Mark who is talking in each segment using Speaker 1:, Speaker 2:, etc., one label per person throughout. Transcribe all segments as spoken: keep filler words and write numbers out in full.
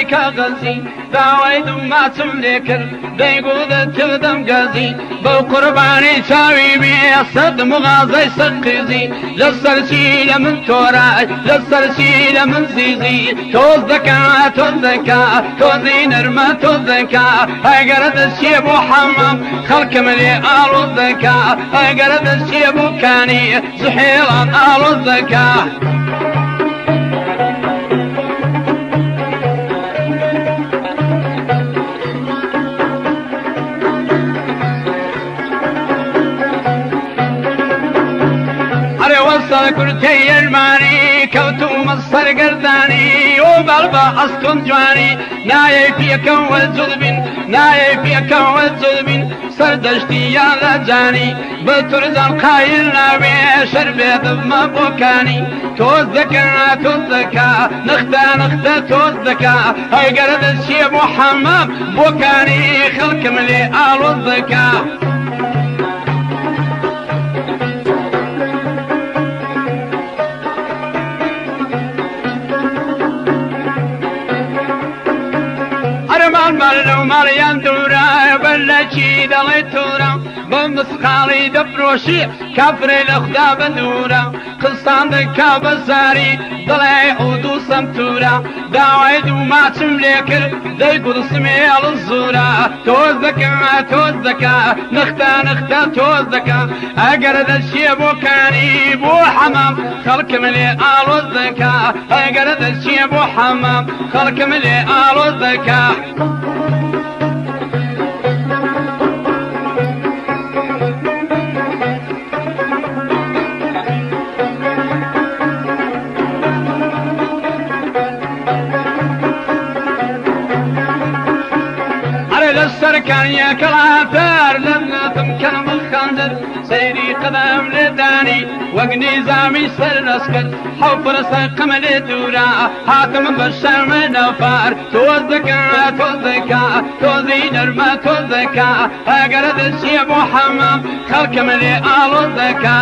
Speaker 1: كغزي داويد ما تملكر ديقود تبدم قزي بالقرباني ساوي بي صد مغازي سقزي للسرسيل من توراي للسرسيل من زيزي توز ذكا توز ذكا توزي نرمى توز ذكا هاي قرد الشيب وحمام خلق ملي آل الذكا هاي قرد الشيب وكاني زحيران آل الذكا وصل كرتي الماني كوتو مصر قرداني وبالبا أسكن جواني نايي فيك والزلبين نايي فيك والزلبين سردشتي يا لجاني بترزان قايل نابي شربي ضم بوكاني توزكا توزكا نختا نختا توزكا هاي قرد الشيب وحمام بوكاني خلق ملي آل الذكا مالو ماليان دورا بلشي دلي تورا بمسخالي دبروشي كفري لخدا بدورا قصان دكا بزاري دلي عودو سمتورا داويد وما تملكر دي قدسمي على الزورا توزكا توزكا نختا نختا توزكا اقرد الشيب وكاني بو حمام خلق ملي آل الذكا اقرد الشيب وحمام خلق ملي آل الذكا كان يا كلافر لما تمكن مخندر سيري قدم لداني وقني زامي سر اسكت حفر سقم لدورا حاتم بشر من نفار توزكا توزكا توزي نرمى توزكا اقرد الشيب وحمام خلق ملي آل الذكا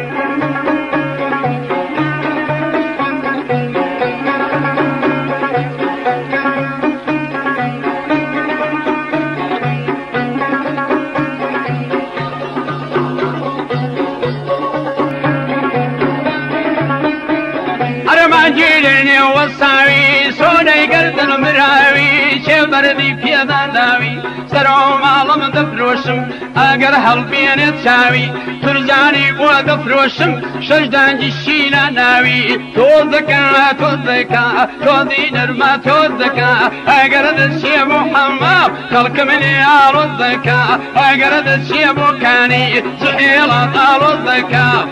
Speaker 1: جيلني وصاوي سوني قرد المراوي شبردي في ذاوي سرو مالم دفروشم اقر هالبين تساوي ترزاني بو دفروشم شجدان جشينا ناوي توزكا توزكا توزي نرمى توزكا اقر دشي محمد خلق مني آل الذكا اقر دشي كاني زحيلة آل الذكا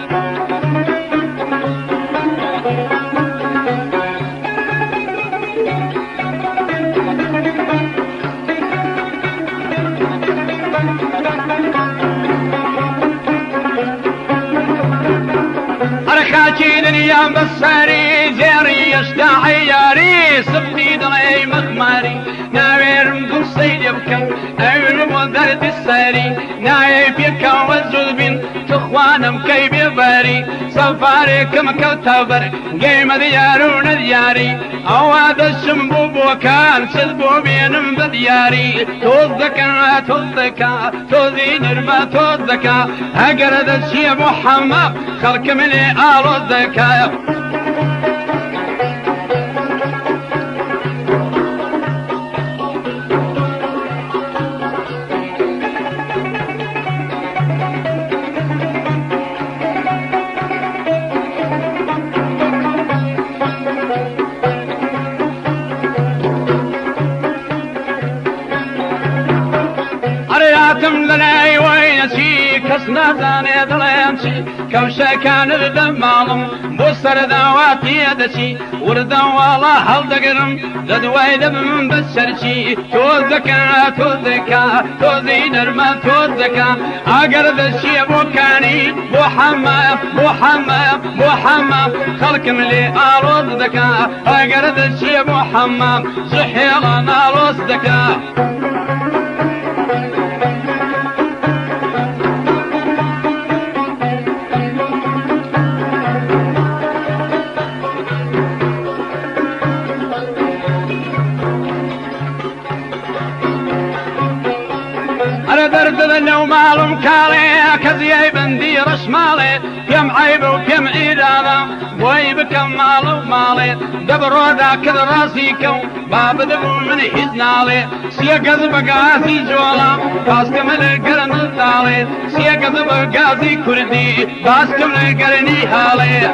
Speaker 1: أرخاكين اليوم بصاري زيري يشتاعي ياري صفتي دلي مخماري ناوير مدن سيد يبكى أول مدرد الساري نايف يكا والزلبين تخوانم كيف يباري سفاري كم كوتابر قيمة ديارون دياري أواد الشنبوب وكان سلبو بينم بدياري توزكا توزكا توزي نرمى توزكا أقرد الشي محمد خلق مني آل الذكا أرياتم لناي وينسي كسنا زاني ظلامشي كوشا كان الدمالم بوسر ذواتي يدشي وردا والله هل دقرم لدواي دم بسرشي توزكا توزكا توزي نرمى توزكا أقرد الشي بوكاني محمد محمد محمد خلق ملي آل ذكا أقرد الشي محمد زحيلا نار ذكا كالي كزي بندي رشمالي بيم عيب وبيم إيرانا بوي بكمال ومالي دبرو ذاك راسيكو باب دبو من حزنالي سيقظ بقاسي جوالا باسكم القرن الدالي سيقظ بقاسي كردي باسكم القرني هالي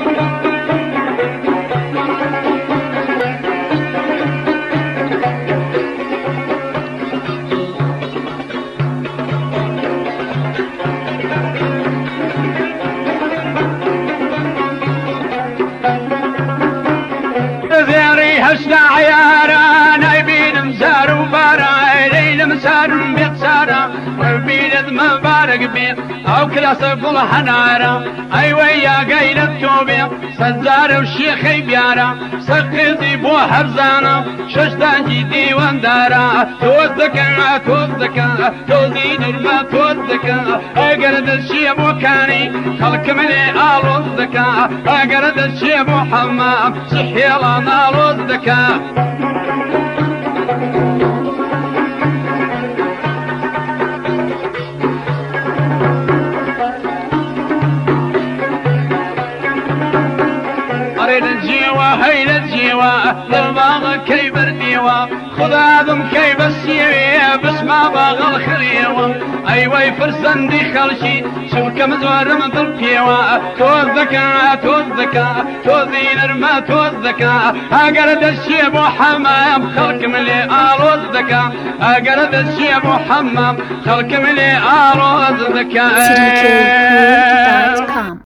Speaker 1: هشنا عيارا نايبين مسار وبارا ليل مسار بيتسارا وبيد مبارك بين او كلاس كل حنارا ايوه يا قايل التوبه سزار وشيخ بيارا سقيتي بو حرزانا ششتان جيتي واندارا توزكا توزكا توزين الما توزكا اقرد الشيب وكاني خلق ملي آل الزكا اقرد الشيب وحمام صحي لنا الزكا أريد الجيوة هيل الجيوة للباغ كي برديوة خذ آدم كي بسيوية بس ما باغ الخليوة أيوة فرسن دي خلشي شوف كم زوار مطلقيوة توزكا توزكا توزين الما توزكا أقرد الشيب وحمام خلق ملي آلو الزكا أقرد الشيب وحمام خلق ملي آلو الزكا.